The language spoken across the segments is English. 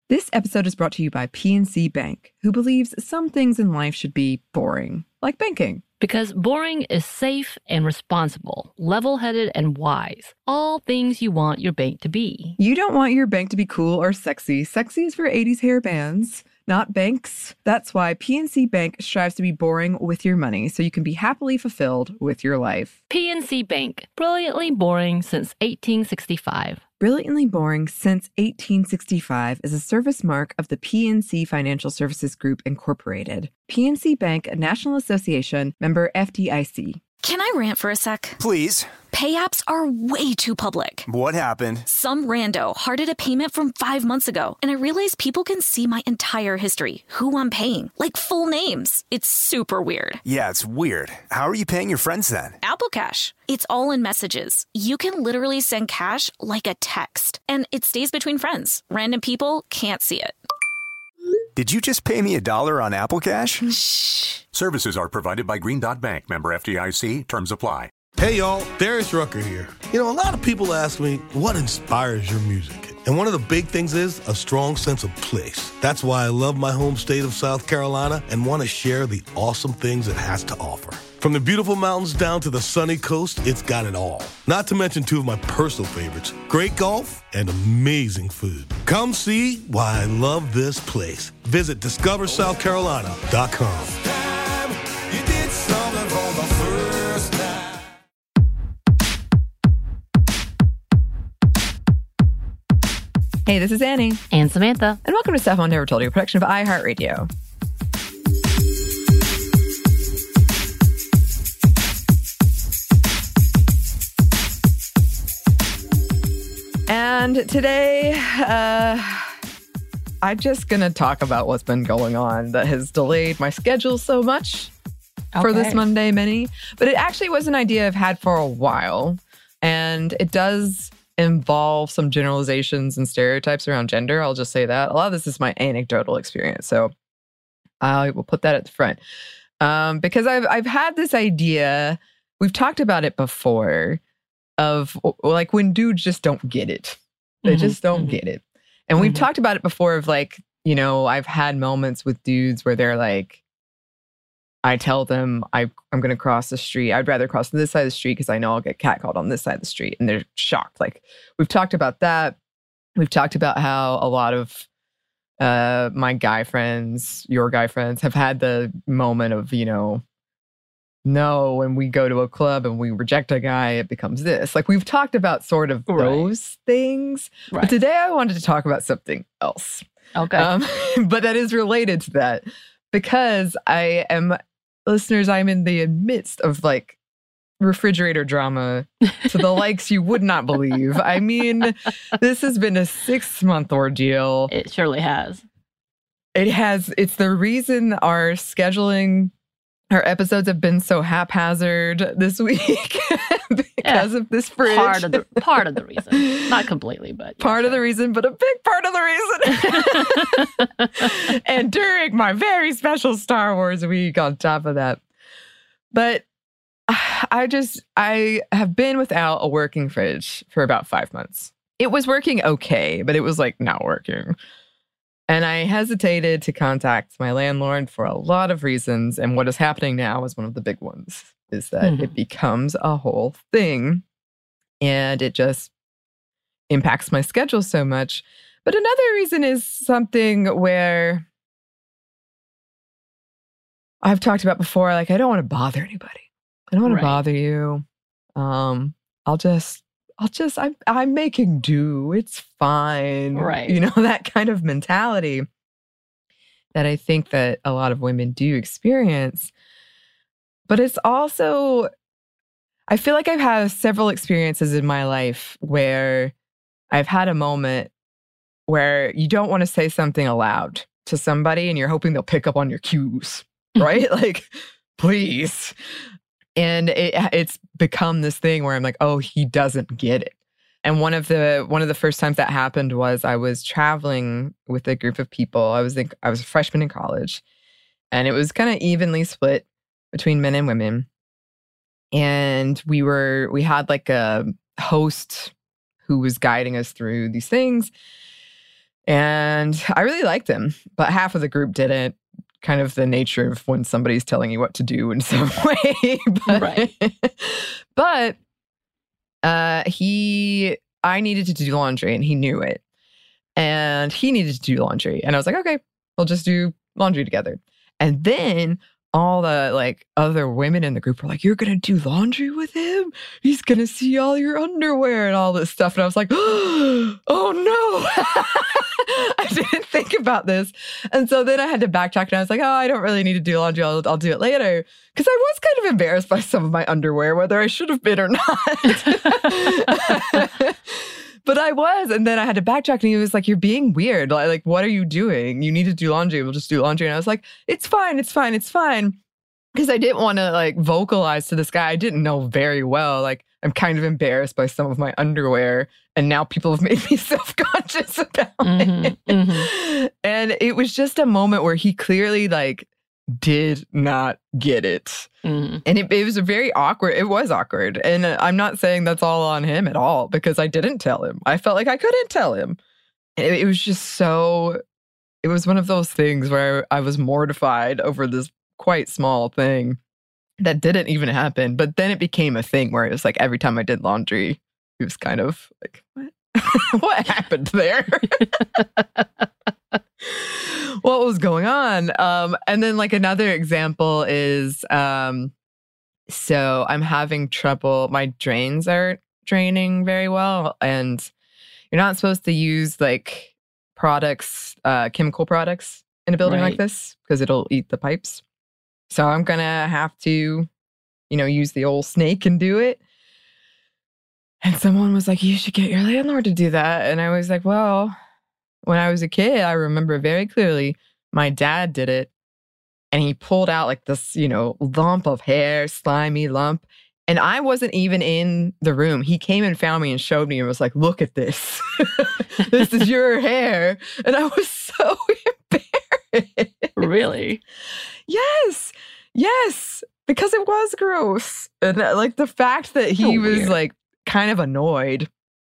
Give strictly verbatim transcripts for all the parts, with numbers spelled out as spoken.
This episode is brought to you by P N C Bank, who believes some things in life should be boring, like banking. Because boring is safe and responsible, level-headed and wise. All things you want your bank to be. You don't want your bank to be cool or sexy. Sexy is for eighties hair bands, not banks. That's why P N C Bank strives to be boring with your money, so you can be happily fulfilled with your life. P N C Bank, brilliantly boring since eighteen sixty-five. Brilliantly Boring Since eighteen sixty-five is a service mark of the P N C Financial Services Group, Incorporated. P N C Bank, a National Association, member F D I C. Can I rant for a sec? Please. Pay apps are way too public. What happened? Some rando hearted a payment from five months ago, and I realized people can see my entire history, who I'm paying, like full names. It's super weird. Yeah, it's weird. How are you paying your friends then? Apple Cash. It's all in messages. You can literally send cash like a text, and it stays between friends. Random people can't see it. Did you just pay me a dollar on Apple Cash? Shh. Services are provided by Green Dot Bank, member F D I C. Terms apply. Hey y'all, Darius Rucker here. You know, a lot of people ask me, what inspires your music? And one of the big things is a strong sense of place. That's why I love my home state of South Carolina and want to share the awesome things it has to offer. From the beautiful mountains down to the sunny coast, it's got it all. Not to mention two of my personal favorites, great golf and amazing food. Come see why I love this place. Visit discover south carolina dot com. Hey, this is Annie. And Samantha. And welcome to Stuff Mom Never Told You, a production of iHeartRadio. And today, uh, I'm just going to talk about what's been going on that has delayed my schedule so much okay. for this Monday Mini. But it actually was an idea I've had for a while. And it does involve some generalizations and stereotypes around gender. I'll just say that. A lot of this is my anecdotal experience. So I will put that at the front. Um, because I've I've had this idea, we've talked about it before, of like when dudes just don't get it. They mm-hmm. just don't mm-hmm. get it. And mm-hmm. we've talked about it before of like, you know, I've had moments with dudes where they're like, I tell them I, I'm going to cross the street. I'd rather cross this side of the street because I know I'll get catcalled on this side of the street. And they're shocked. Like, we've talked about that. We've talked about how a lot of uh, my guy friends, your guy friends, have had the moment of, you know, no, when we go to a club and we reject a guy, it becomes this. Like, we've talked about sort of right. those things. Right. But today I wanted to talk about something else. Okay. Um, but that is related to that because I am... Listeners, I'm in the midst of like refrigerator drama to the likes you would not believe. I mean, this has been a six month ordeal. It surely has. It has. It's the reason our scheduling, our episodes have been so haphazard this week because yeah, of this fridge. Part of the part of the reason, not completely, but yeah, part sure. of the reason, but a big part of the reason. And during my very special Star Wars week, on top of that, but I just I have been without a working fridge for about five months. It was working okay, but it was like not working. And I hesitated to contact my landlord for a lot of reasons. And what is happening now is one of the big ones, is that mm-hmm. it becomes a whole thing. And it just impacts my schedule so much. But another reason is something where I've talked about before, like, I don't want to bother anybody. I don't want right. to bother you. Um, I'll just... I'll just, I'm, I'm making do. It's fine. Right. You know, that kind of mentality that I think that a lot of women do experience. But it's also, I feel like I've had several experiences in my life where I've had a moment where you don't want to say something aloud to somebody and you're hoping they'll pick up on your cues, right? Like, please. And it, it's become this thing where I'm like, oh, he doesn't get it. And one of the one of the first times that happened was I was traveling with a group of people. I was in, I was a freshman in college, and it was kind of evenly split between men and women. And we were we had like a host who was guiding us through these things. And I really liked him, but half of the group didn't. Kind of the nature of when somebody's telling you what to do in some way. but Right. but uh, he, I needed to do laundry and he knew it. And he needed to do laundry. And I was like, okay, we'll just do laundry together. And then all the like other women in the group were like, you're going to do laundry with him? He's going to see all your underwear and all this stuff. And I was like, oh no, I didn't think about this. And so then I had to backtrack and I was like, oh, I don't really need to do laundry. I'll, I'll do it later. Because I was kind of embarrassed by some of my underwear, whether I should have been or not. But I was. And then I had to backtrack and he was like, you're being weird. Like, like, what are you doing? You need to do laundry. We'll just do laundry. And I was like, it's fine. It's fine. It's fine. Because I didn't want to like vocalize to this guy I didn't know very well. Like, I'm kind of embarrassed by some of my underwear. And now people have made me self-conscious about Mm-hmm, it. mm-hmm. And it was just a moment where he clearly like did not get it. Mm-hmm. And it, it was a very awkward, it was awkward. And I'm not saying that's all on him at all because I didn't tell him. I felt like I couldn't tell him. And it, it was just so, it was one of those things where I was mortified over this quite small thing that didn't even happen. But then it became a thing where it was like every time I did laundry, it was kind of like, what? What happened there? What was going on? Um, and then like another example is, um, so I'm having trouble. My drains aren't draining very well. And you're not supposed to use like products, uh, chemical products in a building Right. like this because it'll eat the pipes. So I'm going to have to, you know, use the old snake and do it. And someone was like, you should get your landlord to do that. And I was like, well, when I was a kid, I remember very clearly my dad did it. And he pulled out like this, you know, lump of hair, slimy lump. And I wasn't even in the room. He came and found me and showed me and was like, look at this. This is your hair. And I was so embarrassed. Really? Yes. Yes. Because it was gross. And uh, like the fact that he So was weird. like kind of annoyed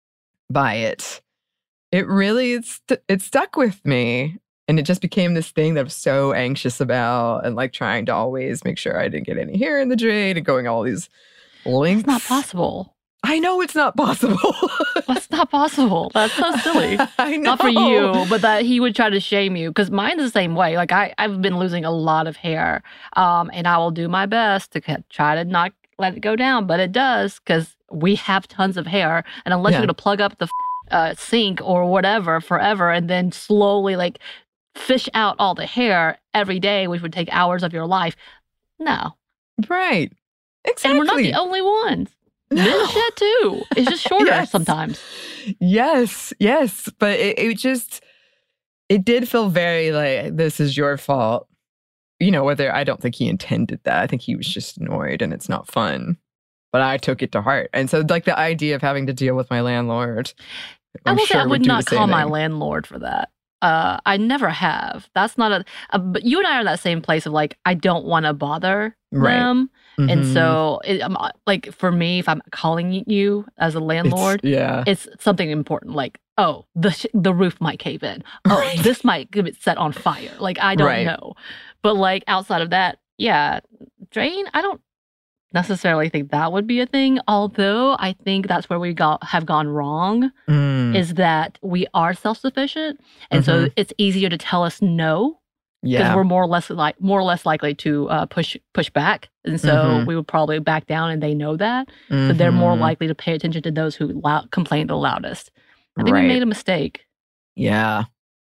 by it, it really, st- it stuck with me. And it just became this thing that I was so anxious about and like trying to always make sure I didn't get any hair in the drain and going all these lengths. It's not possible. I know it's not possible. That's not possible. That's so silly. I know. Not for you, but that he would try to shame you. Because mine's the same way. Like I, I've been losing a lot of hair, um, and I will do my best to c- try to not let it go down, but it does because we have tons of hair, and unless Yeah. you're gonna plug up the f- uh, sink or whatever forever, and then slowly like fish out all the hair every day, which would take hours of your life, no. Right. Exactly. And we're not the only ones. No. Men shed too. It's just shorter Yes. sometimes. Yes, yes. But it, it just, it did feel very like, this is your fault. You know, whether I don't think he intended that. I think he was just annoyed and it's not fun. But I took it to heart. And so, like, the idea of having to deal with my landlord, I I'm will say sure I would do not the same call my thing. landlord for that. Uh, I never have. That's not a, a. But you and I are in that same place of like, I don't want to bother Right. them, and Mhm. so it, um, like for me, if I'm calling you as a It's- landlord, yeah. it's something important. Like, oh, the sh- the roof might cave in. Oh, Right. this might get set on fire. Like, I don't Right. know. But like outside of that, yeah, drain. I don't necessarily think that would be a thing. Although I think that's where we got have gone wrong. Mm, Is that we are self-sufficient, and so Mhm. it's easier to tell us no because yeah. we're more or less like more or less likely to uh, push push back, and so Mhm. we would probably back down, and they know that, so they're more Mhm. likely to pay attention to those who lou- complain the loudest. I think Right. we made a mistake. Yeah.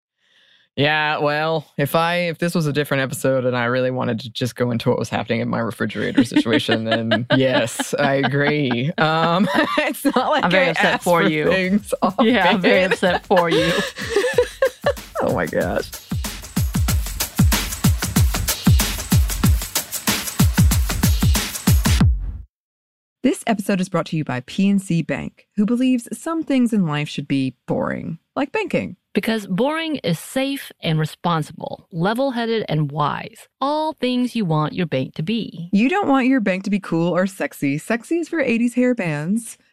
Yeah, well, if I if this was a different episode and I really wanted to just go into what was happening in my refrigerator situation, then yes, I agree. Um, it's not like I'm very I upset asked for you. Things Yeah, I'm very often. upset for you. Oh my gosh. This episode is brought to you by P N C Bank, who believes some things in life should be boring, like banking. Because boring is safe and responsible, level-headed and wise. All things you want your bank to be. You don't want your bank to be cool or sexy. Sexy is for eighties hair bands.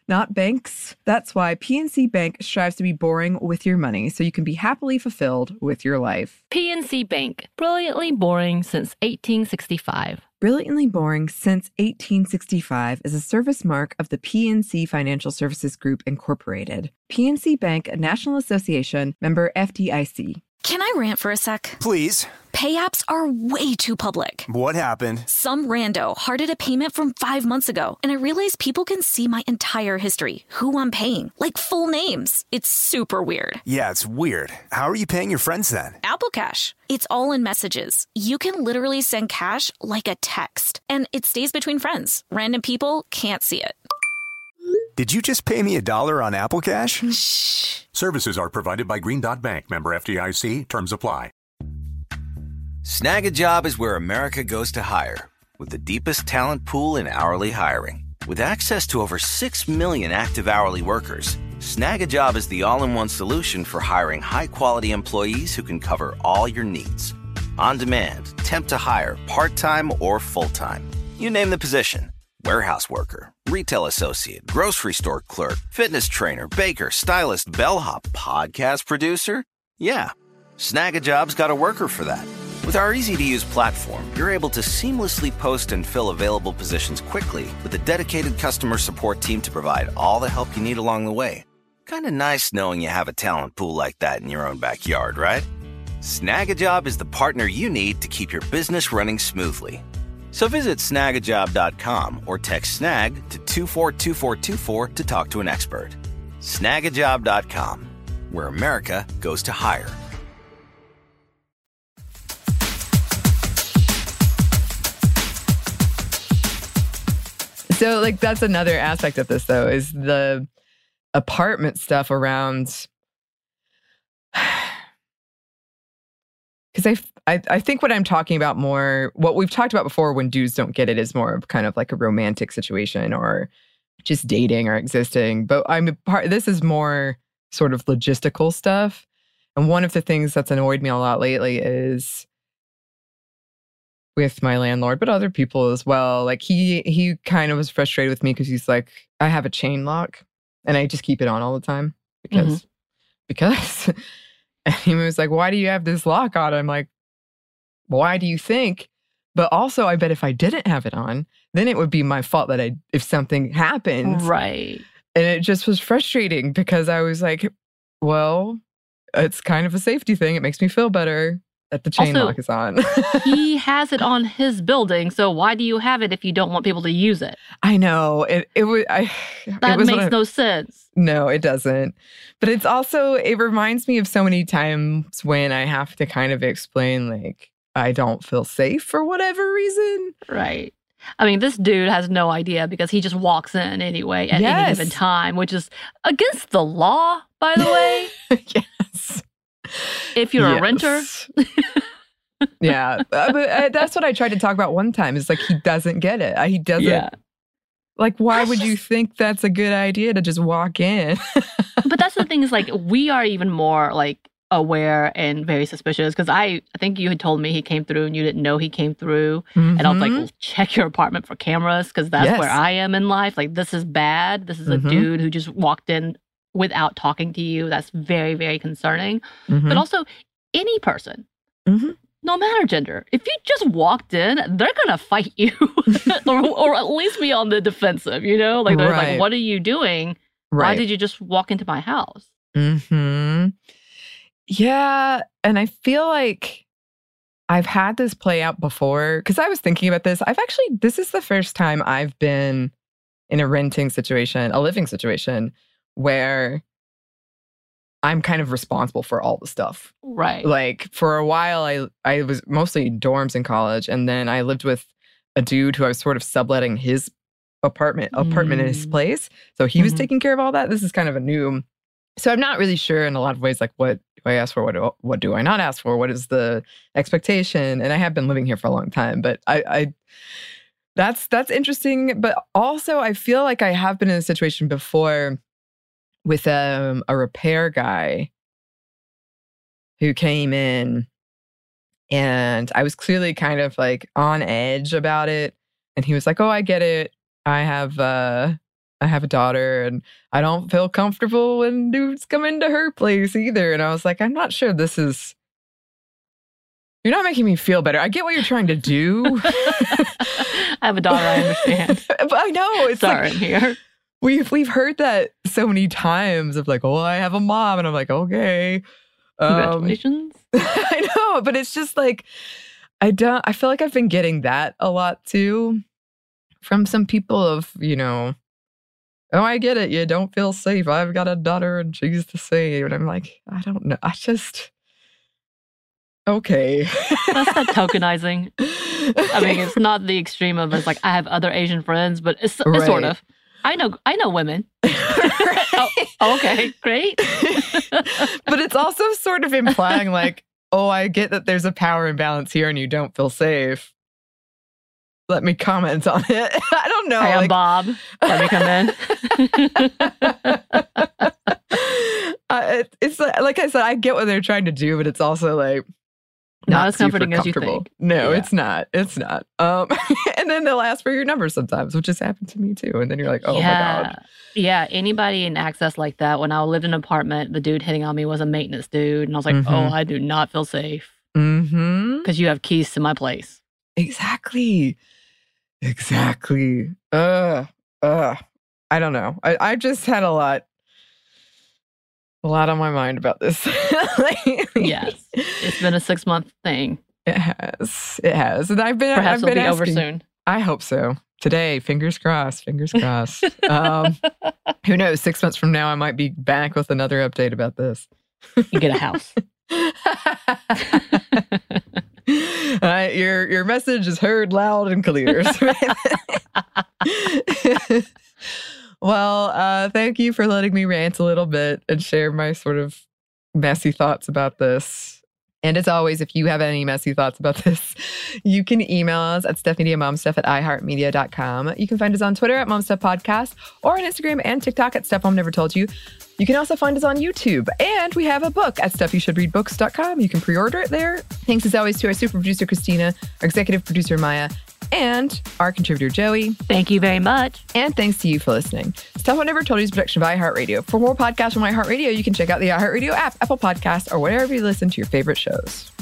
not banks. That's why P N C Bank strives to be boring with your money so you can be happily fulfilled with your life. P N C Bank, brilliantly boring since eighteen sixty-five. Brilliantly Boring Since eighteen sixty-five is a service mark of the P N C Financial Services Group, Incorporated. P N C Bank, a National Association, member F D I C. Can I rant for a sec? Please. Pay apps are way too public. What happened? Some rando hearted a payment from five months ago, and I realized people can see my entire history, who I'm paying, like full names. It's super weird. Yeah, it's weird. How are you paying your friends then? Apple Cash. It's all in messages. You can literally send cash like a text, and it stays between friends. Random people can't see it. Did you just pay me a dollar on Apple Cash? Shh. Services are provided by Green Dot Bank, member F D I C. Terms apply. Snag a Job is where America goes to hire, with the deepest talent pool in hourly hiring. With access to over six million active hourly workers, Snag a Job is the all-in-one solution for hiring high-quality employees who can cover all your needs. On demand, temp to hire, part-time or full-time. You name the position. Warehouse worker, retail associate, grocery store clerk, fitness trainer, baker, stylist, bellhop, podcast producer. Yeah, Snag a Job's got a worker for that. With our easy-to-use platform, you're able to seamlessly post and fill available positions quickly with a dedicated customer support team to provide all the help you need along the way. Kind of nice knowing you have a talent pool like that in your own backyard, right? Snag a Job is the partner you need to keep your business running smoothly. So visit snag a job dot com or text SNAG to two four two four two four to talk to an expert. snag a job dot com, where America goes to hire. So, like, that's another aspect of this, though, is the apartment stuff around. Because I, I, I think what I'm talking about more, what we've talked about before when dudes don't get it is more of kind of like a romantic situation or just dating or existing. But I'm a part, this is more sort of logistical stuff. And one of the things that's annoyed me a lot lately is with my landlord, but other people as well. Like he he kind of was frustrated with me because he's like, I have a chain lock and I just keep it on all the time because mm-hmm. because and he was like, why do you have this lock on? I'm like, why do you think? But also, I bet if I didn't have it on, then it would be my fault that I if something happens. Right. And it just was frustrating because I was like, well, it's kind of a safety thing. It makes me feel better that the chain also, lock is on. He has it on his building, so why do you have it if you don't want people to use it? I know. It it was I That it was makes I, no sense. No, it doesn't. But it's also it reminds me of so many times when I have to kind of explain like I don't feel safe for whatever reason. Right. I mean, this dude has no idea because he just walks in anyway at yes. any given time, which is against the law, by the way. Yes. If you're yes. a renter. Yeah. Uh, but uh, that's what I tried to talk about one time. Is like he doesn't get it. Uh, he doesn't. Yeah. Like, why that's would just, you think that's a good idea to just walk in? But that's the thing is like we are even more like aware and very suspicious because I, I think you had told me he came through and you didn't know he came through. Mm-hmm. And I was like, well, check your apartment for cameras because that's yes. where I am in life. Like, this is bad. This is mm-hmm. a dude who just walked in without talking to you. That's very, very concerning. Mm-hmm. But also, any person, mm-hmm. no matter gender, if you just walked in, they're going to fight you or, or at least be on the defensive, you know? Like, they're right. like, what are you doing? Right. Why did you just walk into my house? Mm-hmm. Yeah. And I feel like I've had this play out before because I was thinking about this. I've actually, this is the first time I've been in a renting situation, a living situation, where I'm kind of responsible for all the stuff. Right. Like for a while, I I was mostly dorms in college. And then I lived with a dude who I was sort of subletting his apartment, apartment mm. in his place. So he mm-hmm. was taking care of all that. This is kind of a new. So I'm not really sure in a lot of ways, like what do I ask for? What do, what do I not ask for? What is the expectation? And I have been living here for a long time, but I, I that's that's interesting. But also I feel like I have been in a situation before with um, a repair guy who came in and I was clearly kind of like on edge about it. And he was like, oh, I get it. I have, uh, I have a daughter and I don't feel comfortable when dudes come into her place either. And I was like, I'm not sure this is, you're not making me feel better. I get what you're trying to do. I have a daughter, I understand. But I know. It's Sorry, like, I'm here. We've, we've heard that so many times of like, oh, I have a mom. And I'm like, okay. Congratulations. Um, I know, but it's just like, I don't, I feel like I've been getting that a lot too from some people of, you know, oh, I get it. You don't feel safe. I've got a daughter and she's the same. And I'm like, I don't know. I just, okay. That's not tokenizing. I mean, it's not the extreme of it's like, I have other Asian friends, but it's, it's Right. sort of. I know, I know women. oh, okay, great. But it's also sort of implying like, oh, I get that there's a power imbalance here and you don't feel safe. Let me comment on it. I don't know. Hi, I'm like, Bob. Let me come in. uh, it, it's like, like I said, I get what they're trying to do, but it's also like Not not as super comforting as you comfortable. think. No, Yeah. it's not. It's not. Um, and then they'll ask for your number sometimes, which has happened to me too. And then you're like, oh yeah. my God. Yeah, anybody in access like that, when I lived in an apartment, the dude hitting on me was a maintenance dude. And I was like, Mhm. oh, I do not feel safe Mm-hmm. because you have keys to my place. Exactly. Exactly. Uh, uh, I don't know. I, I just had a lot, a lot on my mind about this. Yes. It's been a six month thing. It has. It has. And I've been, Perhaps I've been it'll be over asking- soon. I hope so. Today, fingers crossed, fingers crossed. um, who knows? Six months from now, I might be back with another update about this. You get a house. uh, your your message is heard loud and clear. Well, uh, thank you for letting me rant a little bit and share my sort of messy thoughts about this. And as always, if you have any messy thoughts about this, you can email us at stepmediamomstuff at iheartmedia dot com. You can find us on Twitter at momstuffpodcast or on Instagram and TikTok at Steph Mom Never Told You. You can also find us on YouTube. And we have a book at stuff you should read books dot com. You can pre-order it there. Thanks as always to our super producer, Christina, our executive producer, Maya, and our contributor, Joey. Thank you very much. And thanks to you for listening. Stuff I Never Told You is a production of iHeartRadio. For more podcasts from iHeartRadio, you can check out the iHeartRadio app, Apple Podcasts, or wherever you listen to your favorite shows.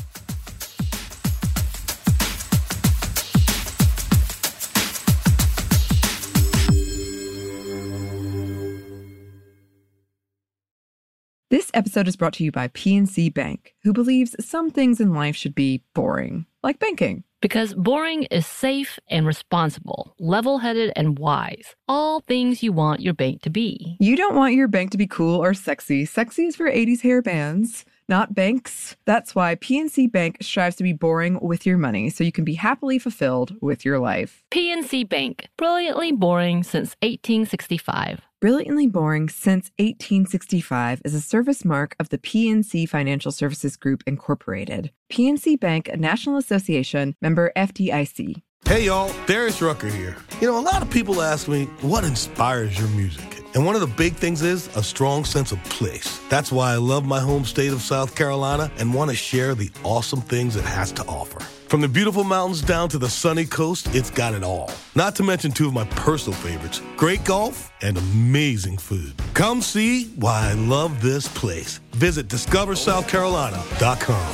This episode is brought to you by P N C Bank, who believes some things in life should be boring, like banking. Because boring is safe and responsible, level-headed and wise. All things you want your bank to be. You don't want your bank to be cool or sexy. Sexy is for eighties hair bands, not banks. That's why P N C Bank strives to be boring with your money so you can be happily fulfilled with your life. P N C Bank, brilliantly boring since eighteen sixty-five. Brilliantly Boring Since eighteen sixty-five is a service mark of the P N C Financial Services Group, Incorporated. P N C Bank, a National Association, member F D I C. Hey, y'all, Darius Rucker here. You know, a lot of people ask me, what inspires your music? And one of the big things is a strong sense of place. That's why I love my home state of South Carolina and want to share the awesome things it has to offer. From the beautiful mountains down to the sunny coast, it's got it all. Not to mention two of my personal favorites, great golf and amazing food. Come see why I love this place. Visit discover south carolina dot com.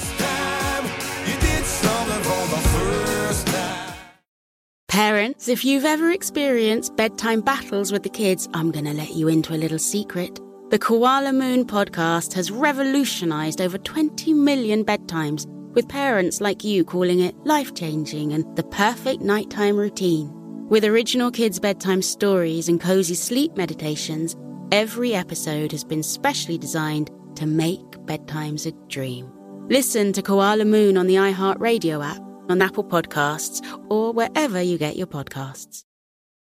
Parents, if you've ever experienced bedtime battles with the kids, I'm going to let you into a little secret. The Koala Moon podcast has revolutionized over twenty million bedtimes, with parents like you calling it life-changing and the perfect nighttime routine. With original kids' bedtime stories and cozy sleep meditations, every episode has been specially designed to make bedtimes a dream. Listen to Koala Moon on the iHeartRadio app, on Apple Podcasts, or wherever you get your podcasts.